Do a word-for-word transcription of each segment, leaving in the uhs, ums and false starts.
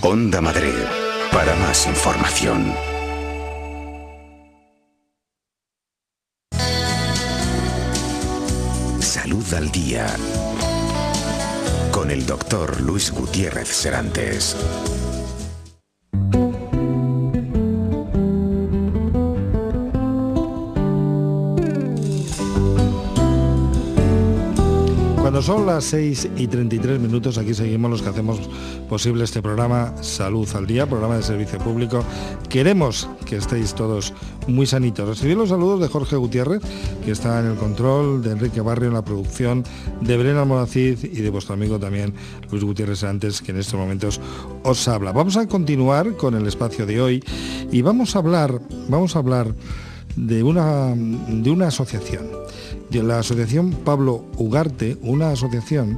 Onda Madrid. Para más información. Salud al Día. Con el doctor Luis Gutiérrez Serantes. Cuando son las seis y treinta y tres minutos, aquí seguimos los que hacemos posible este programa Salud al Día, programa de servicio público. Queremos que estéis todos muy sanitos. Recibid los saludos de Jorge Gutiérrez, que está en el control, de Enrique Barrio en la producción, de Belén Almonacid y de vuestro amigo también Luis Gutiérrez Serantes, que en estos momentos os habla. Vamos a continuar con el espacio de hoy y vamos a hablar, vamos a hablar de una, de una asociación. De la asociación Pablo Ugarte, una asociación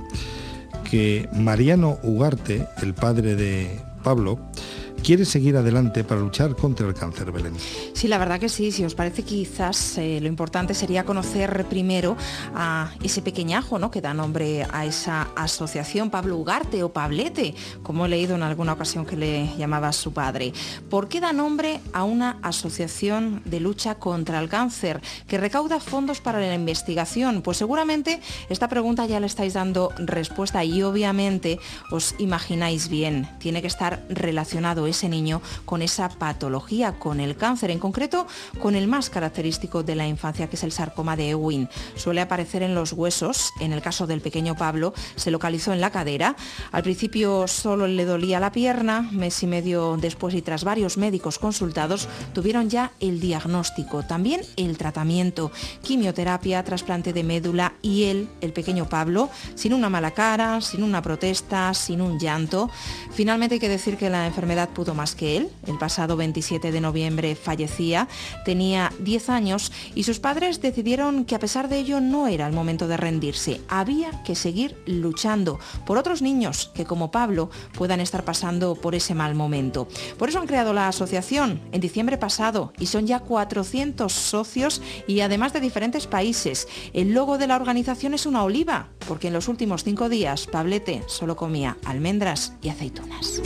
que Mariano Ugarte, el padre de Pablo, quiere seguir adelante para luchar contra el cáncer, Belén. Sí, la verdad que sí. Si os parece, quizás eh, lo importante sería conocer primero a ese pequeñajo, ¿no?, que da nombre a esa asociación, Pablo Ugarte o Pablete, como he leído en alguna ocasión que le llamaba su padre. ¿Por qué da nombre a una asociación de lucha contra el cáncer que recauda fondos para la investigación? Pues seguramente esta pregunta ya le estáis dando respuesta y obviamente os imagináis bien. Tiene que estar relacionado ese niño con esa patología, con el cáncer, en concreto con el más característico de la infancia, que es el sarcoma de Ewing. Suele aparecer en los huesos. En el caso del pequeño Pablo se localizó en la cadera. Al principio solo le dolía la pierna, mes y medio después y tras varios médicos consultados tuvieron ya el diagnóstico, también el tratamiento, quimioterapia, trasplante de médula y él, el pequeño Pablo, sin una mala cara, sin una protesta, sin un llanto. Finalmente hay que decir que la enfermedad pudo más que él. El pasado veintisiete de noviembre fallecía, tenía diez años y sus padres decidieron que a pesar de ello no era el momento de rendirse. Había que seguir luchando por otros niños que como Pablo puedan estar pasando por ese mal momento. Por eso han creado la asociación en diciembre pasado y son ya cuatrocientos socios y además de diferentes países. El logo de la organización es una oliva, porque en los últimos cinco días Pablete solo comía almendras y aceitunas.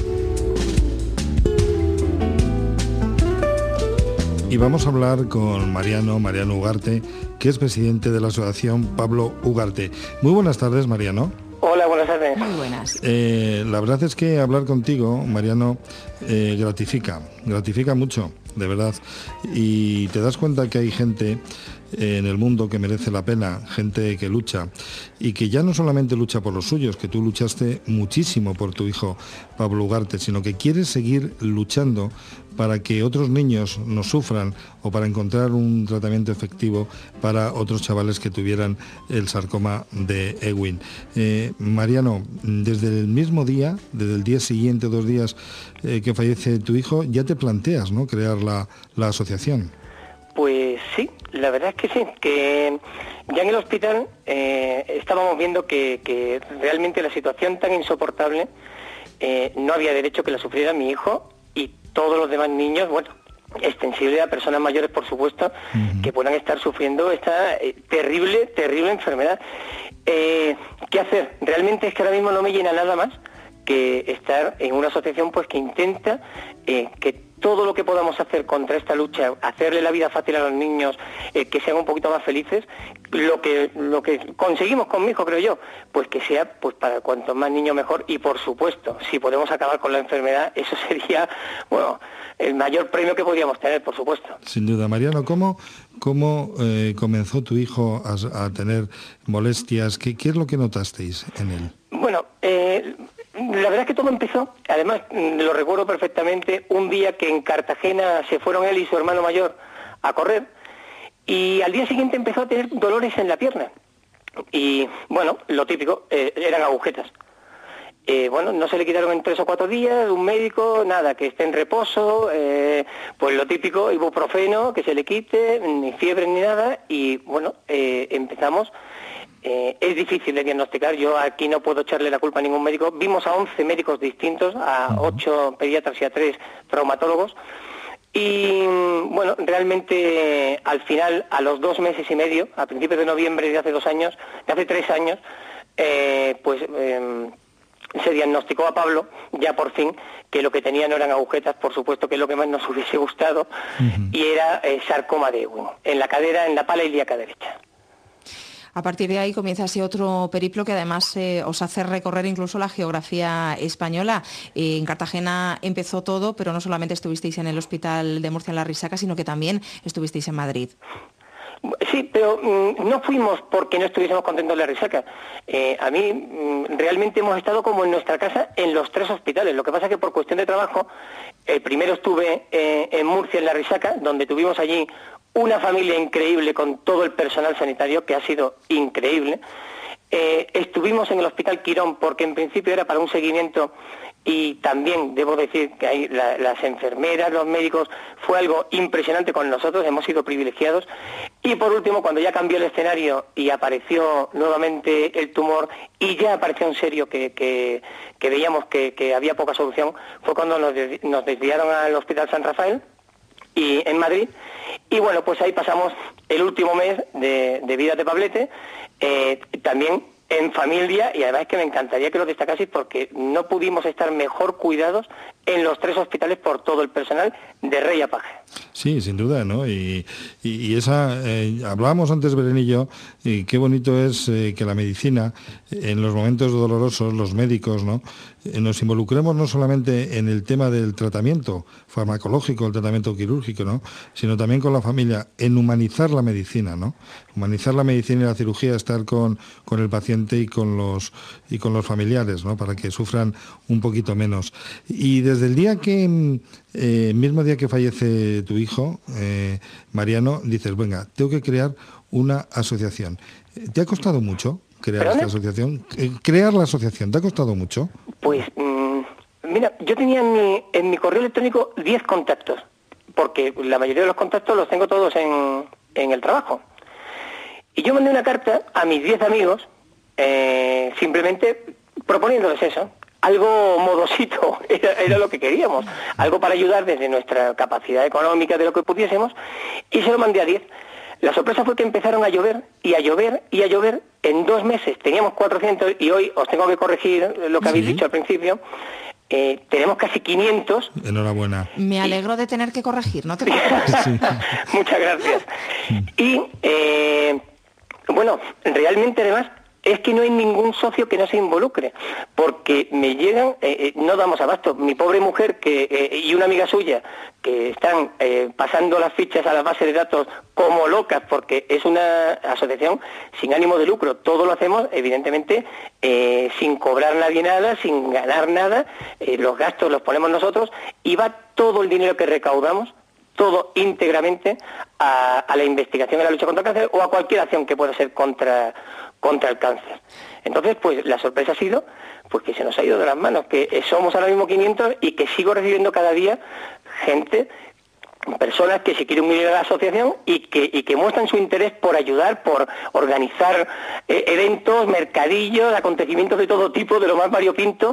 Y vamos a hablar con Mariano, Mariano Ugarte, que es presidente de la asociación Pablo Ugarte. Muy buenas tardes, Mariano. Hola, buenas tardes. Muy buenas. Eh, la verdad es que hablar contigo, Mariano, eh, gratifica, gratifica mucho, de verdad. Y te das cuenta que hay gente en el mundo que merece la pena, gente que lucha y que ya no solamente lucha por los suyos, que tú luchaste muchísimo por tu hijo Pablo Ugarte, sino que quieres seguir luchando para que otros niños no sufran o para encontrar un tratamiento efectivo para otros chavales que tuvieran el sarcoma de Ewing. Eh, Mariano, desde el mismo día, desde el día siguiente, dos días eh, que fallece tu hijo, ya te planteas, ¿no?, crear la, la asociación. Pues sí, la verdad es que sí, que ya en el hospital eh, estábamos viendo que, que realmente la situación tan insoportable, eh, no había derecho que la sufriera mi hijo y todos los demás niños, bueno, extensible a personas mayores, por supuesto, uh-huh. que puedan estar sufriendo esta eh, terrible, terrible enfermedad. Eh, ¿Qué hacer? Realmente es que ahora mismo no me llena nada más que estar en una asociación pues que intenta eh, que todo lo que podamos hacer contra esta lucha, hacerle la vida fácil a los niños, eh, que sean un poquito más felices, lo que lo que conseguimos con mi hijo, creo yo, pues que sea pues para cuantos más niños mejor, y por supuesto, si podemos acabar con la enfermedad, eso sería, bueno, el mayor premio que podríamos tener, por supuesto. Sin duda. Mariano, ¿cómo, cómo eh, comenzó tu hijo a, a tener molestias? ¿Qué, ¿Qué es lo que notasteis en él? Bueno, eh... la verdad es que todo empezó, además lo recuerdo perfectamente, un día que en Cartagena se fueron él y su hermano mayor a correr y al día siguiente empezó a tener dolores en la pierna y bueno, lo típico, eh, eran agujetas. Eh, bueno, no se le quitaron en tres o cuatro días, un médico, nada, que esté en reposo, eh, pues lo típico, ibuprofeno, que se le quite, ni fiebre ni nada y bueno, eh, empezamos. Eh, es difícil de diagnosticar, yo aquí no puedo echarle la culpa a ningún médico. Vimos a once médicos distintos, a ocho pediatras y a tres traumatólogos. Y bueno, realmente al final, a los dos meses y medio, a principios de noviembre de hace dos años, de hace tres años, eh, pues... Eh, se diagnosticó a Pablo, ya por fin, que lo que tenía no eran agujetas, por supuesto que es lo que más nos hubiese gustado, uh-huh. y era eh, sarcoma de Ewing, en la cadera, en la pala ilíaca derecha. A partir de ahí comienza así otro periplo que además eh, os hace recorrer incluso la geografía española. Eh, en Cartagena empezó todo, pero no solamente estuvisteis en el Hospital de Murcia en La Risaca, sino que también estuvisteis en Madrid. Sí, pero mmm, no fuimos porque no estuviésemos contentos en La Risaca. Eh, a mí mmm, realmente hemos estado como en nuestra casa en los tres hospitales. Lo que pasa es que por cuestión de trabajo, eh, primero estuve eh, en Murcia en La Risaca, donde tuvimos allí una familia increíble con todo el personal sanitario, que ha sido increíble. Eh, estuvimos en el Hospital Quirón porque en principio era para un seguimiento, y también debo decir que hay la, las enfermeras, los médicos, fue algo impresionante con nosotros, hemos sido privilegiados. Y por último, cuando ya cambió el escenario y apareció nuevamente el tumor y ya apareció en serio que, que, que veíamos que, que había poca solución, fue cuando nos, des, nos desviaron al Hospital San Rafael y en Madrid, y bueno, pues ahí pasamos el último mes de, de vida de Pablete, eh, también en familia, y además es que me encantaría que lo destacaseis porque no pudimos estar mejor cuidados en los tres hospitales por todo el personal de rey a paje. Sí, sin duda, ¿no? Y, y, y esa, eh, hablábamos antes, Belén y yo, y qué bonito es eh, que la medicina, en los momentos dolorosos, los médicos, ¿no?, eh, nos involucremos no solamente en el tema del tratamiento farmacológico, el tratamiento quirúrgico, ¿no?, sino también con la familia, en humanizar la medicina, ¿no? Humanizar la medicina y la cirugía, estar con, con el paciente y con los y con los familiares, ¿no?, para que sufran un poquito menos. Y desde el día que, eh, mismo día que fallece tu hijo, eh, Mariano, dices, venga, tengo que crear una asociación. ¿Te ha costado mucho crear ¿Perdón? esta asociación? Eh, ¿Crear la asociación te ha costado mucho? Pues, mmm, mira, yo tenía en mi, en mi correo electrónico diez contactos, porque la mayoría de los contactos los tengo todos en, en el trabajo. Y yo mandé una carta a mis diez amigos, eh, simplemente proponiéndoles eso. Algo modosito, era, era lo que queríamos, algo para ayudar desde nuestra capacidad económica, de lo que pudiésemos, y se lo mandé a diez. La sorpresa fue que empezaron a llover, y a llover, y a llover. En dos meses teníamos cuatrocientos, y hoy os tengo que corregir lo que habéis ¿Sí? dicho al principio, eh, tenemos casi quinientos. Enhorabuena. Me alegro de tener que corregir, no te preocupes. Sí. Muchas gracias. Y, eh, bueno, realmente además, es que no hay ningún socio que no se involucre, porque me llegan, eh, eh, no damos abasto, mi pobre mujer que eh, y una amiga suya que están eh, pasando las fichas a la base de datos como locas, porque es una asociación sin ánimo de lucro, todo lo hacemos evidentemente eh, sin cobrar nadie nada, sin ganar nada, eh, los gastos los ponemos nosotros y va todo el dinero que recaudamos, todo íntegramente a, a la investigación en la lucha contra el cáncer o a cualquier acción que pueda ser contra, contra el cáncer. Entonces, pues la sorpresa ha sido pues que se nos ha ido de las manos, que somos ahora mismo quinientos y que sigo recibiendo cada día gente, personas que se quieren unir a la asociación y que, y que muestran su interés por ayudar, por organizar eh, eventos, mercadillos, acontecimientos de todo tipo, de lo más variopinto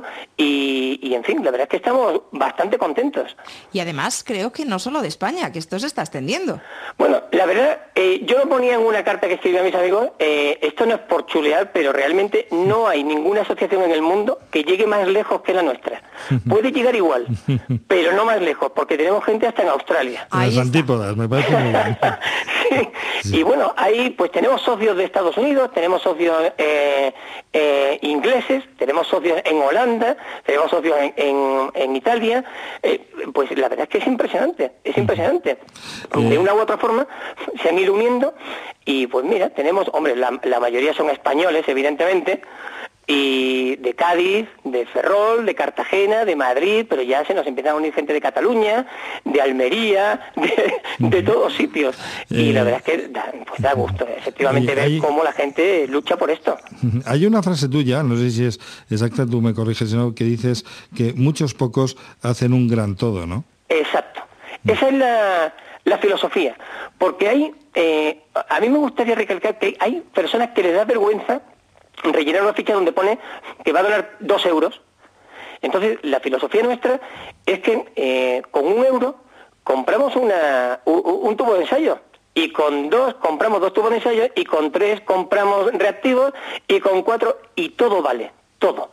y, y en fin, la verdad es que estamos bastante contentos. Y además creo que no solo de España, que esto se está extendiendo. Bueno, la verdad, eh, yo lo ponía en una carta que escribí a mis amigos, eh, esto no es por chulear, pero realmente no hay ninguna asociación en el mundo que llegue más lejos que la nuestra. Puede llegar igual, pero no más lejos, porque tenemos gente hasta en Australia. Las antípodas, me parece muy bien. Sí. Sí. Y bueno, ahí pues tenemos socios de Estados Unidos, tenemos socios eh, eh, ingleses, tenemos socios en Holanda, tenemos socios en, en, en Italia, eh, pues la verdad es que es impresionante, es impresionante. De una u otra forma se han ido uniendo y pues mira, tenemos, hombre, la, la mayoría son españoles, evidentemente, y de Cádiz, de Ferrol, de Cartagena, de Madrid, pero ya se nos empieza a unir gente de Cataluña, de Almería, de, de todos sitios. Y eh, la verdad es que da, pues da gusto, efectivamente, eh, ver hay, cómo la gente lucha por esto. Hay una frase tuya, no sé si es exacta, tú me corriges, sino que dices que muchos pocos hacen un gran todo, ¿no? Exacto. Esa es la, la filosofía. Porque hay, eh, a mí me gustaría recalcar que hay personas que les da vergüenza rellenar una ficha donde pone que va a donar dos euros. Entonces, la filosofía nuestra es que eh, con un euro compramos una, un, un tubo de ensayo, y con dos compramos dos tubos de ensayo, y con tres compramos reactivos, y con cuatro, y todo vale, todo.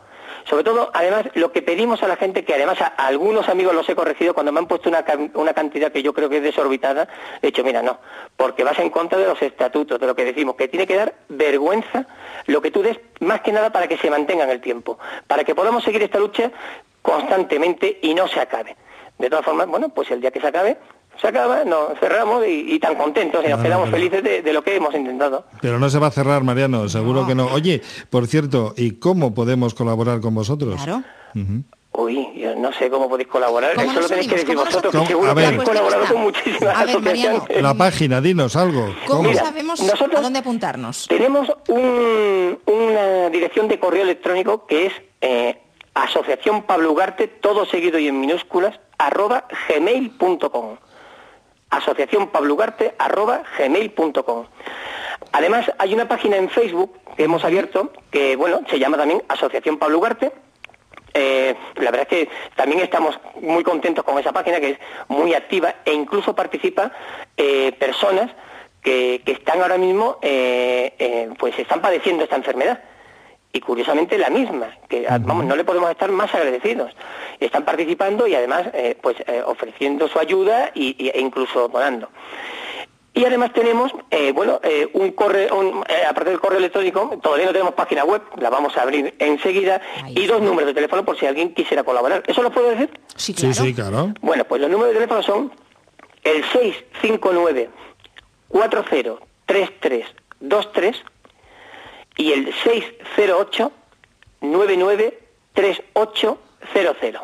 Sobre todo, además, lo que pedimos a la gente, que además a, a algunos amigos los he corregido cuando me han puesto una, una cantidad que yo creo que es desorbitada, he dicho, mira, no, porque vas en contra de los estatutos, de lo que decimos, que tiene que dar vergüenza lo que tú des, más que nada para que se mantenga en el tiempo, para que podamos seguir esta lucha constantemente y no se acabe. De todas formas, bueno, pues el día que se acabe, se acaba, nos cerramos y, y tan contentos y nos ah, quedamos pero... felices de, de lo que hemos intentado. Pero no se va a cerrar, Mariano, seguro no. que no. Oye, por cierto, ¿y cómo podemos colaborar con vosotros? Claro. Uh-huh. Uy, yo no sé cómo podéis colaborar, eso lo tenéis que decir vosotros, que seguro que habéis colaborado con muchísimas a ver, asociaciones. Mariano, la página, dinos algo. ¿Cómo, ¿Cómo? Mira, sabemos nosotros a dónde apuntarnos? Tenemos un, una dirección de correo electrónico que es eh, Asociación Pablo Ugarte, todo seguido y en minúsculas, arroba gmail punto com. Asociación Pablo Ugarte, arroba gmail punto com. Además, hay una página en Facebook que hemos abierto, que bueno, se llama también Asociación Pablo Ugarte. Eh, la verdad es que también estamos muy contentos con esa página, que es muy activa, e incluso participa eh, personas que, que están ahora mismo, eh, eh, pues están padeciendo esta enfermedad. Y curiosamente la misma, que vamos, no le podemos estar más agradecidos. Están participando y además eh, pues eh, ofreciendo su ayuda y, y, e incluso donando. Y además tenemos, eh, bueno, eh, un correo, un, eh, aparte del correo electrónico, todavía no tenemos página web, la vamos a abrir enseguida, Ahí y dos está. números de teléfono por si alguien quisiera colaborar. ¿Eso lo puedo decir? Sí, claro. Sí, sí, claro. Bueno, pues los números de teléfono son el seis cinco nueve, cuatro cero tres tres dos tres y el seis cero ocho, nueve nueve tres ocho cero cero.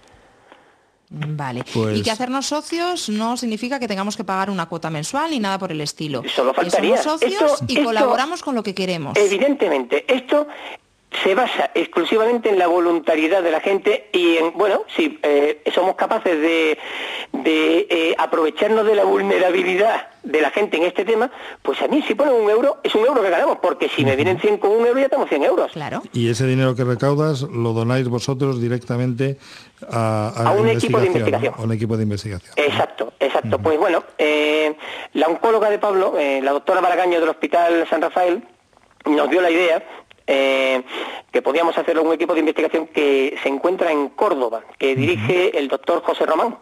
Vale. Pues... Y que hacernos socios no significa que tengamos que pagar una cuota mensual ni nada por el estilo. Solo faltaría. Que somos socios esto, y esto, colaboramos con lo que queremos. Evidentemente, esto se basa exclusivamente en la voluntariedad de la gente y en, bueno, si eh, somos capaces de, de eh, aprovecharnos de la vulnerabilidad de la gente en este tema, pues a mí si ponen un euro, es un euro que ganamos, porque si me vienen cien con un euro ya tengo cien euros. Claro. Y ese dinero que recaudas lo donáis vosotros directamente a, a, a un equipo de investigación. ¿no? A un equipo de investigación. Exacto, exacto. Uh-huh. Pues bueno, eh, la oncóloga de Pablo, eh, la doctora Baragaño del Hospital San Rafael, nos dio la idea Eh, que podíamos hacer un equipo de investigación que se encuentra en Córdoba, que dirige uh-huh. el doctor José Román.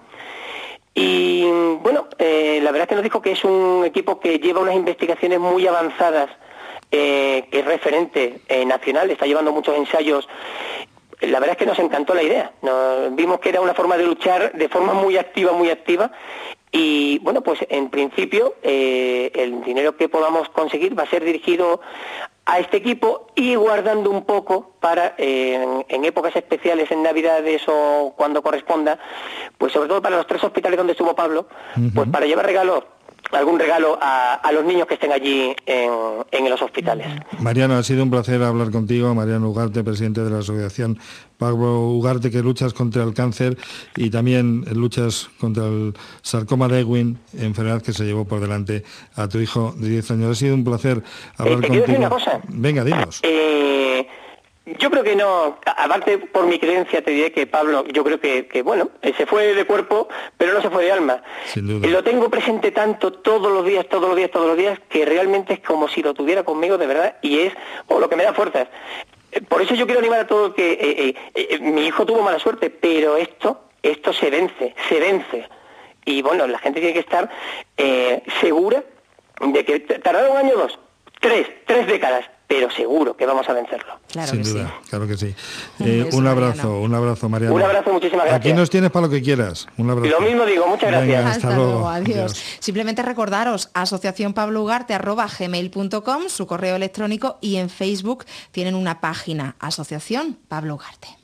Y bueno, eh, la verdad es que nos dijo que es un equipo que lleva unas investigaciones muy avanzadas, eh, que es referente eh, nacional, está llevando muchos ensayos. La verdad es que nos encantó la idea, nos vimos que era una forma de luchar de forma muy activa, muy activa. Y bueno, pues en principio eh, el dinero que podamos conseguir va a ser dirigido a este equipo y guardando un poco para eh, en, en épocas especiales, en Navidades o cuando corresponda, pues sobre todo para los tres hospitales donde estuvo Pablo, uh-huh. pues para llevar regalos, algún regalo a, a los niños que estén allí en, en los hospitales. Mariano, ha sido un placer hablar contigo. Mariano Ugarte, presidente de la Asociación Pablo Ugarte, que luchas contra el cáncer y también luchas contra el sarcoma de Ewing, enfermedad que se llevó por delante a tu hijo de diez años. Ha sido un placer hablar eh, ¿te contigo. Decir una cosa? Venga, dinos. Eh... Yo creo que no, aparte por mi creencia te diré que Pablo, yo creo que, que bueno, se fue de cuerpo, pero no se fue de alma. Sin duda. Lo tengo presente tanto todos los días, todos los días, todos los días, que realmente es como si lo tuviera conmigo de verdad y es oh, lo que me da fuerzas. Por eso yo quiero animar a todo el que, eh, eh, eh, mi hijo tuvo mala suerte, pero esto, esto se vence, se vence. Y bueno, la gente tiene que estar eh, segura de que tardará un año o dos, tres, tres décadas, pero seguro que vamos a vencerlo. Claro Sin que duda, sí. claro que sí. Eh, un abrazo, Mariano. un abrazo, Mariano. Un abrazo, muchísimas gracias. Aquí nos tienes para lo que quieras. Un abrazo. Lo mismo digo, muchas gracias. Venga, hasta, hasta luego. luego, adiós. Adiós. Simplemente recordaros, asociación pablo ugarte arroba gmail punto com, su correo electrónico, y en Facebook tienen una página, Asociación Pablo Ugarte.